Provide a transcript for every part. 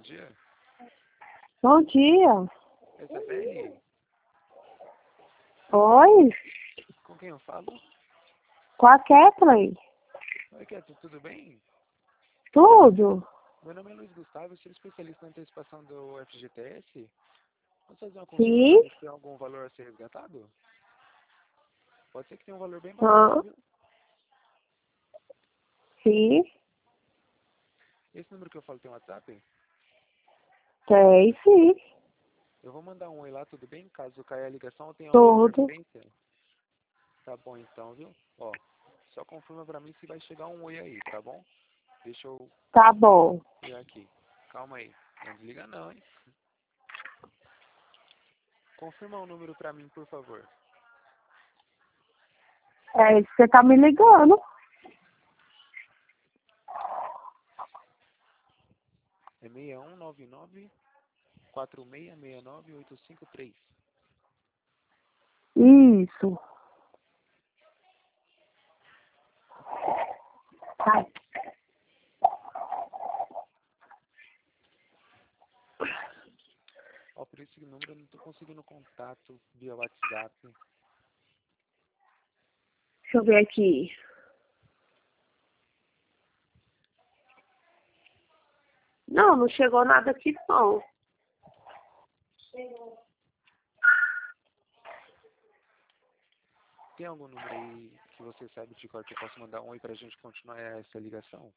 dia. Bom dia. Isabelle, Oi? com quem eu falo? Com a Kathleen? Oi, Keto, tudo bem? Tudo? Meu nome é Luiz Gustavo, eu sou especialista na antecipação do FGTS. Vamos fazer uma consulta Sim? para ver se tem algum valor a ser resgatado? Pode ser que tenha um valor bem bacana, Ah, viu? sim. Esse número que eu falo tem WhatsApp? Tem, sim. Eu vou mandar um oi lá, tudo bem? Caso caia a ligação ou tenha alguma Tudo. interferência. Tá bom então, viu? Ó, só confirma pra mim se vai chegar um oi aí, tá bom? Deixa eu Tá bom. ver aqui. Calma aí. Não desliga não, hein? Confirma o número pra mim, por favor. É isso que você tá me ligando. É 6199-4669-853. Isso. Tá. Ó, por esse número eu não tô conseguindo contato via WhatsApp. Deixa eu ver aqui. Não, não chegou nada aqui, não. Tem algum número aí que você sabe de qual que eu posso mandar um oi pra gente continuar essa ligação?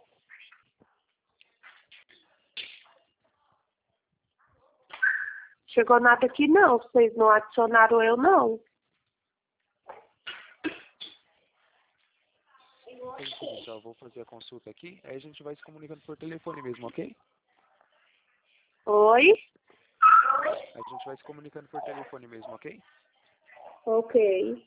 Chegou nada aqui, não. Vocês não adicionaram eu, não. Faz o seguinte, ó, eu vou fazer a consulta aqui, aí a gente vai se comunicando por telefone mesmo, ok? Oi? A gente vai se comunicando por telefone mesmo, ok? Ok.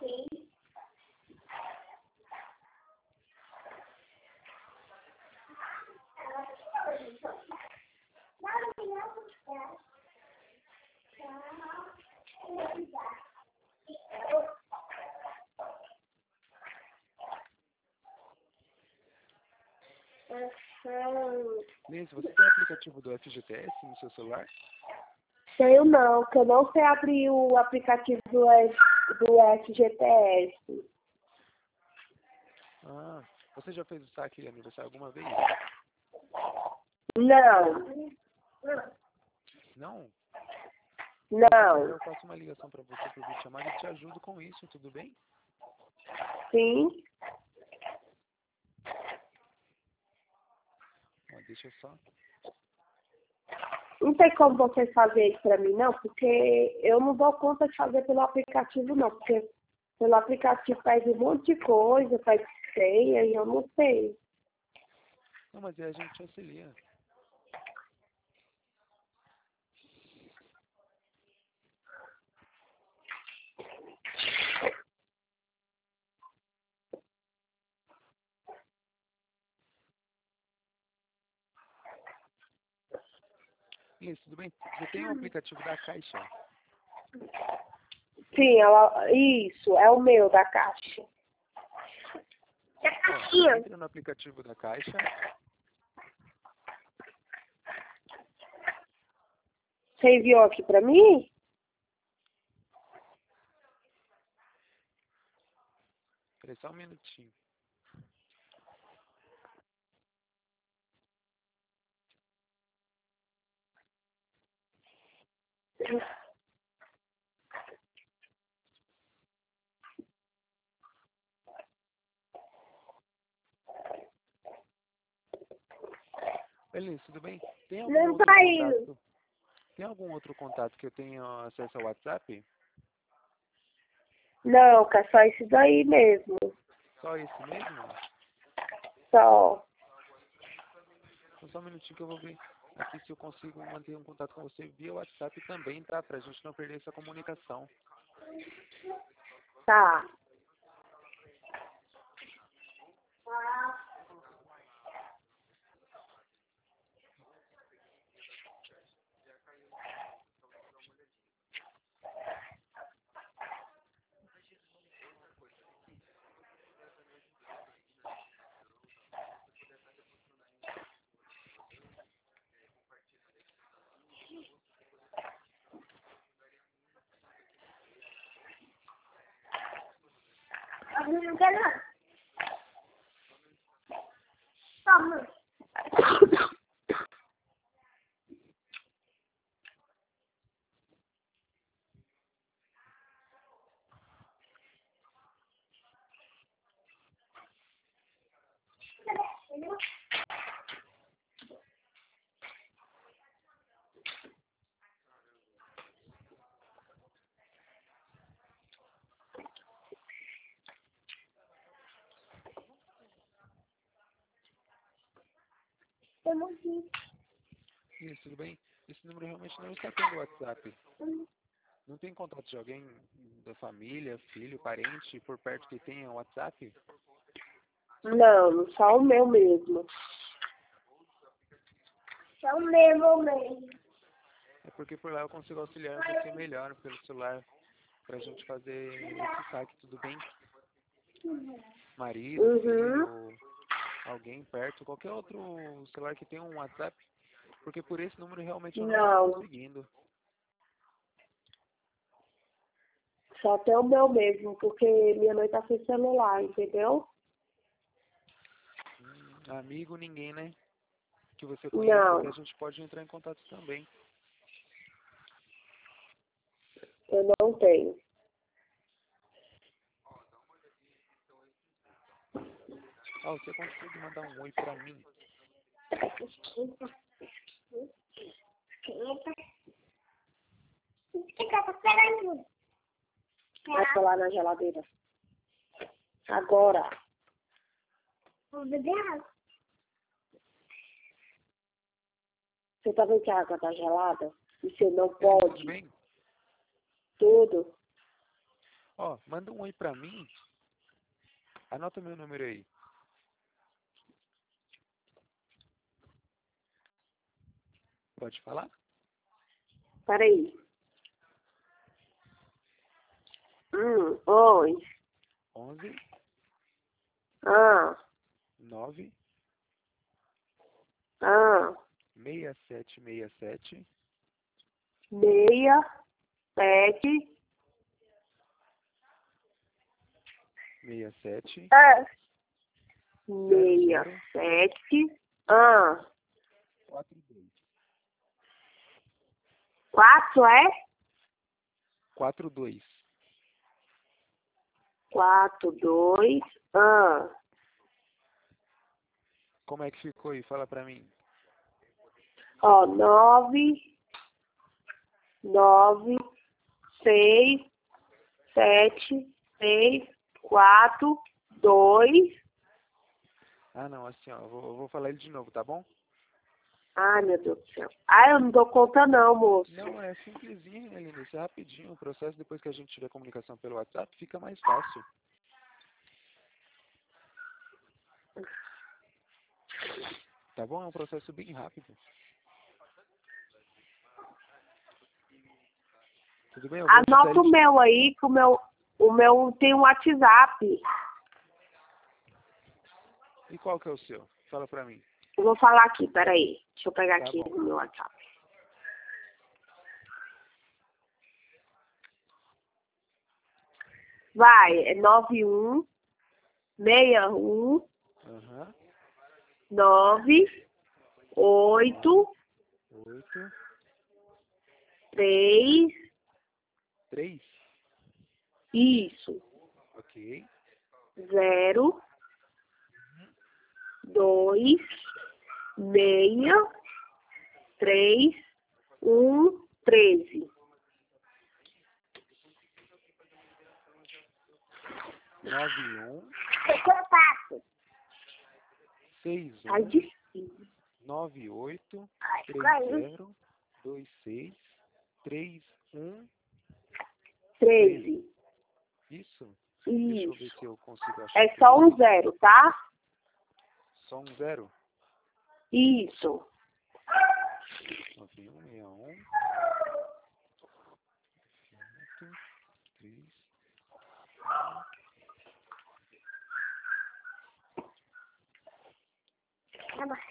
Liz, você tem o aplicativo do FGTS no seu celular? Tenho não, que eu não sei abrir o aplicativo do FGTS. Ah, você já fez o saque de aniversário alguma vez? Não, Não? Se você quiser, não. eu faço uma ligação pra você por videochamada e te ajudo com isso, tudo bem? Sim. Ó, deixa eu só... Não tem como vocês fazerem isso pra mim, não, porque eu não dou conta de fazer pelo aplicativo, não, porque pelo aplicativo faz um monte de coisa, faz senha e eu não sei. Não, mas aí a gente te auxilia. Liz, tudo bem? Você tem o aplicativo da Caixa? Sim, isso, é o meu da Caixa. Ó, entra no aplicativo da Caixa. Você enviou aqui pra mim? Peraí, só um minutinho. Oi, Liz, tudo bem? Tem algum Não outro tá indo. contato? Tem algum outro contato que eu tenha acesso ao WhatsApp? Não, que é só isso daí mesmo. Só esse mesmo? Só. Então, só um minutinho que eu vou ver aqui se eu consigo manter um contato com você via WhatsApp também, tá? Pra gente não perder essa comunicação. Tá. não quer não. Toma. Eu não vi. Isso, tudo bem? Esse número realmente não está tendo WhatsApp. Não tem contato de alguém da família, filho, parente, por perto que tenha WhatsApp? Não, só o meu mesmo. Só o mesmo. É porque por lá eu consigo auxiliar você melhor pelo celular pra gente fazer esse saque, tudo bem? Marido, filho, alguém perto, qualquer outro celular que tenha um WhatsApp, porque por esse número realmente eu não estou conseguindo. Só tem o meu mesmo, porque minha mãe tá sem celular, entendeu? Amigo, ninguém, né? Que você conhece, Não, que a gente pode entrar em contato também. eu não tenho. Ah, você consegue mandar um oi pra mim? Esquenta. Fica esperando. Vai colar na geladeira. Agora. Vou beber água. Você tá vendo que a água tá gelada? E você não Tudo pode? bem? Tudo. Ó, manda um oi pra mim. Anota meu número aí. Pode falar? Peraí. Oi. 11 Ah, 9 ah. 6767 67. 67 67. Ah. 42 4 é? 42. 42. Ah. Como é que ficou aí? Fala pra mim. Ó, 9, 6, 7, 6, 4, 2. Ah, não, assim, ó, eu vou falar ele de novo, tá bom? Ai, meu Deus do céu. Ai, eu não dou conta não, moço. Não, é simplesinho, né, Linda? Isso é rapidinho. O processo, depois que a gente tiver comunicação pelo WhatsApp, fica mais fácil. Tá bom? É um processo bem rápido. Tudo bem? Eu vou editar Anota o ele de... meu aí, que o meu tem um WhatsApp. E qual que é o seu? Fala pra mim. Eu vou falar aqui, peraí. Deixa eu pegar Tá aqui bom. no meu WhatsApp. Vai, é 91 61 Aham. 9 8 8 3. 3. Isso. Ok. 0 2 6 3 1 13. 91 O que eu faço? Ai, 61 difícil. 98 Ai, 30 26 31 13. Isso? Deixa eu ver Isso. se eu consigo achar. É só um 0, tá? Só um 0. Isso. 91 61 3. Tá bom.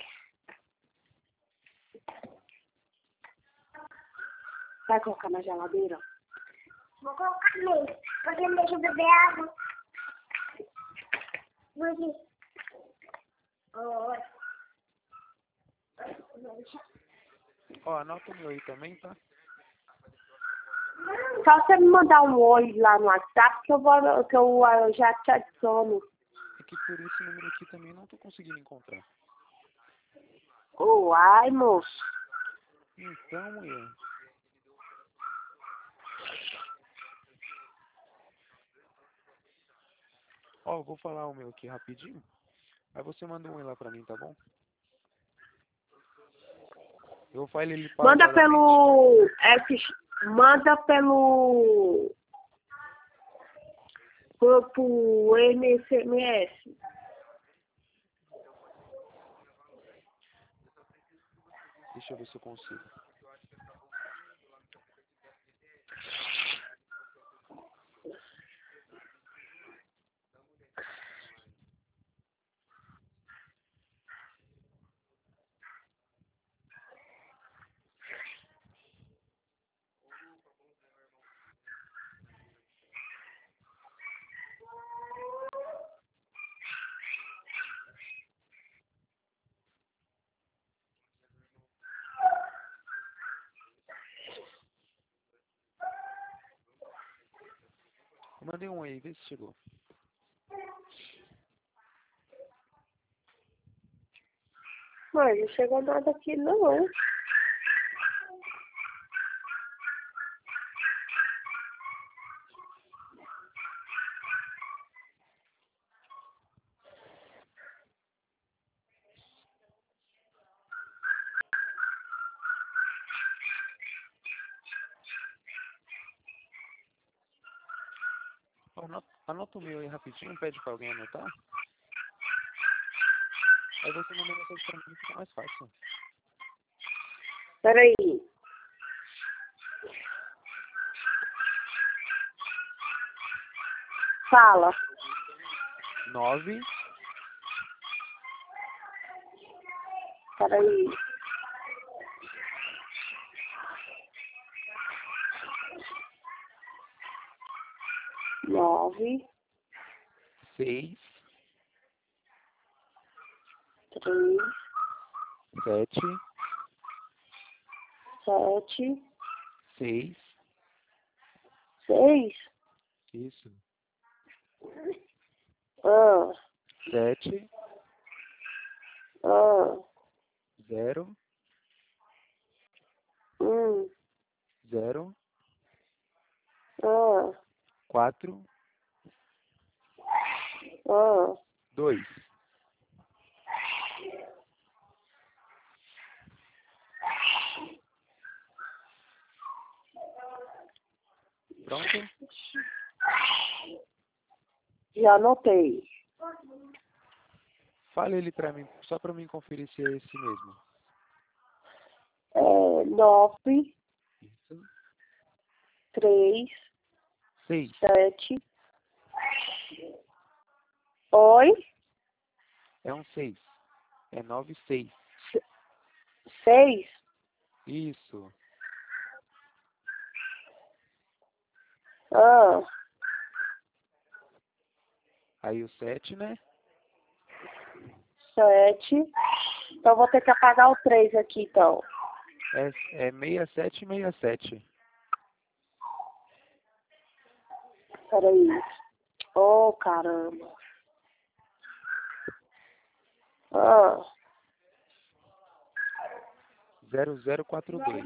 Vai colocar na geladeira? Vou colocar mesmo. Você me deixa beber água. Oi. Oi. Ó, anota o meu aí também, tá? Só você me mandar um oi lá no WhatsApp que eu já te adiciono. É que por esse número aqui também não tô conseguindo encontrar. Ai, moço. Então, mulher. Ó, eu vou falar o meu aqui rapidinho. Aí você manda um oi lá pra mim, tá bom? Eu vou falar ele Manda pausadamente. pelo. Manda pro MSMS. Deixa eu ver se eu consigo. Eu mandei um oi aí, vê se chegou. Mas não chegou nada aqui não, hein? Ó, anota o meu aí rapidinho, pede pra alguém anotar. Aí você manda mensagem pra mim, fica mais fácil. Peraí. Fala. 9, Peraí. 9, 6, 3, 7, 7, 6. 6. Isso. Ah, 7, ah, 0, 0, ah, 4, ah. 2. Pronto? Já anotei. Fala ele pra mim, só pra mim conferir se é esse mesmo. 9, Isso. 3, 6. 7. Oi? É um 6. É 9, 6. 6. Isso. Ah, Aí o 7, né? 7. Então vou ter que apagar o 3 aqui, então. É 67, 67. Peraí. Oh, caramba. Ah, 0042.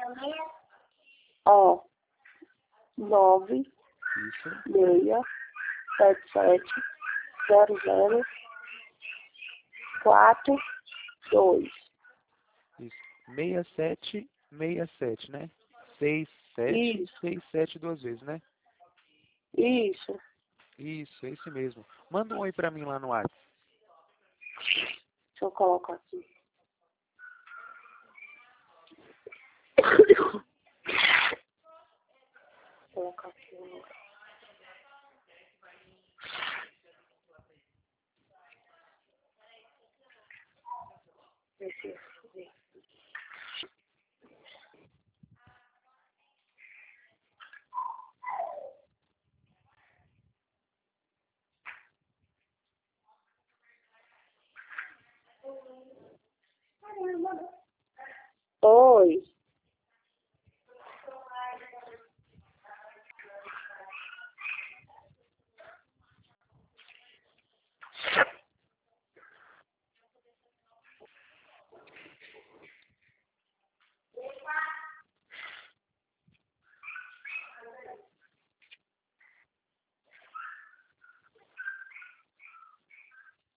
ó. 9, Isso. 6, 7, 7, 0, 0, 4, 2. Isso. 67, 67, né? 6, 7, Isso, 6, 7 duas vezes, né? isso. Isso, é esse mesmo. Manda um oi pra mim lá no WhatsApp. Deixa eu colocar aqui. Vou colocar aqui. Esse